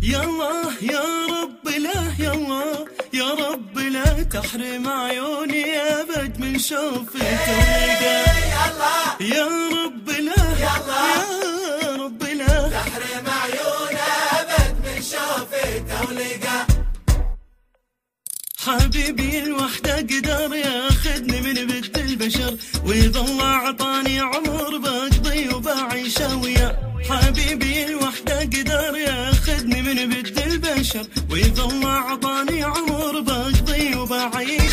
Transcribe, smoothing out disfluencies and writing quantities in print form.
يا الله يا رب لا يا الله يا رب لا تحرم عيوني أبد من شوفته ولقاه. يا رب لا يا رب لا تحرم عيونه أبد من شوفته ولقاه. حبيبي الوحدة قدر ياخذني من بد البشر، ويظل أعطاني عمر بقضي وبعيشه وياه. حبيبي الوحدة قدر ياخذني من بد البشر، ويظل أعطاني عمر بقضي وبعيشه